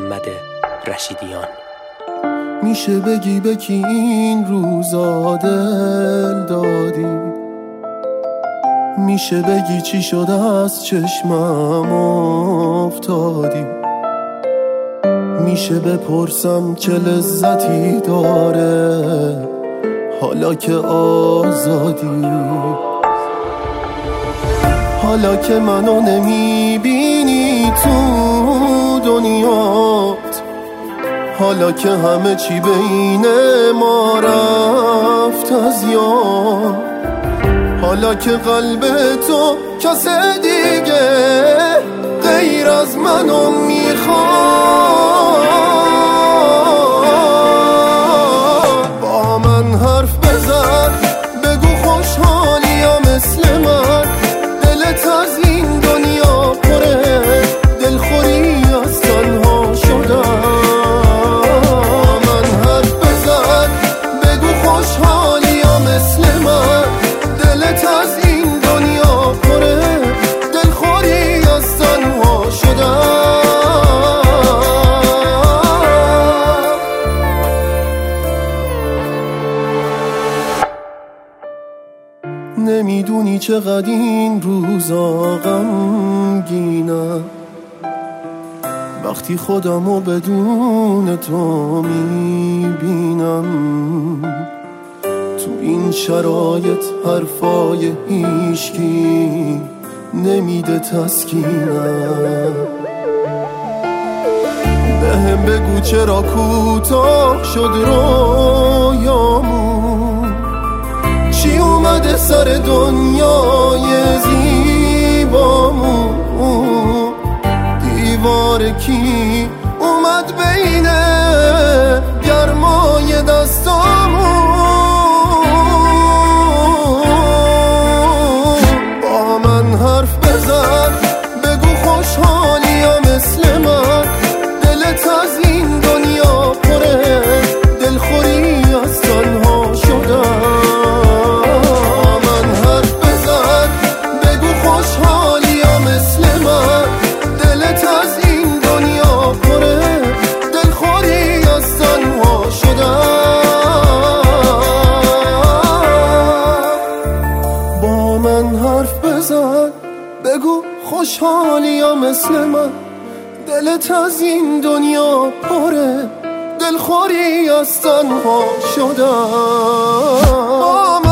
محمد رشیدیان. میشه بگی به کی این روزا دل دادی؟ میشه بگی چی شد از چشمم افتادی؟ میشه بپرسم چه لذتی داره حالا که آزادی؟ حالا که منو نمیبینی تو دنیات، حالا که همه چی بین ما رفت از یاد، حالا که قلب تو کس دیگه غیر از منو میخواد، با من حرف بزن بگو خوشحالی یا مثل من، دلت از این دنیا پره دلخوری از تنها شدن. نمیدونی چقدر این روزا غمگینم، وقتی خودمو بدون تو میبینم. تو این شرایط حرفای هیچکی نمیده تسکینم. بهم بگو چرا کوتاه شد رویامون، چی اومده سر دنیای زیبامون، دیوار کی اومد بین گرمای دستامون. با من حرف بزن بگو خوشحالی یا مثل من، دلت از این دنیا پره دلخوری از تنها شدن. بگو خوشحالی یا مثل من، دلت از این دنیا پره دلخوری از تنها شدن.